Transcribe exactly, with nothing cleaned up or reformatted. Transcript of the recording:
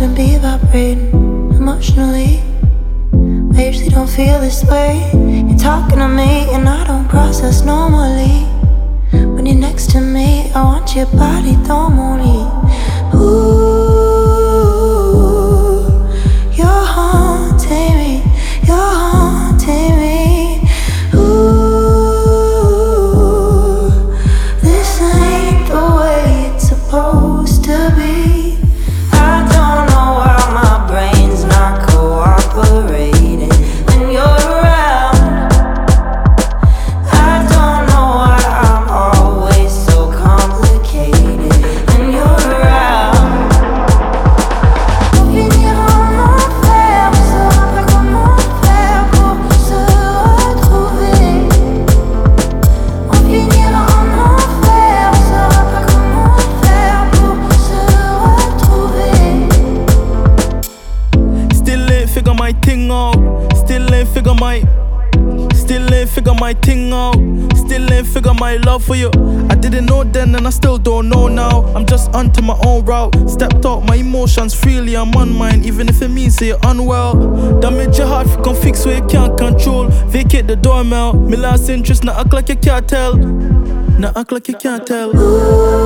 shouldn't be vibrating emotionally. I usually don't feel this way. You're talking to me and I don't process normally. When you're next to me, I want your body, don't mourn. Ooh, you're haunting me, you're haunting me. Ooh, this ain't the way it's supposed to be. I don't know why my brain's not cooperating when you're around. I don't know why I'm always so complicated when you're around. On finira en enfer, on saura pas comment faire pour se retrouver. On finira en enfer, on saura pas comment faire pour se retrouver. Still ain't figure my thing out. Still ain't figure my. Still ain't figure my thing out. Still ain't figure my love for you. I didn't know then and I still don't know now. I'm just onto my own route. Stepped out my emotions freely, I'm on mine. Even if it means say you're unwell. Damage your heart, you can fix what you can't control. Vacate the doormail. Me last interest, now act like you can't tell. Now act like you can't tell. Ooh.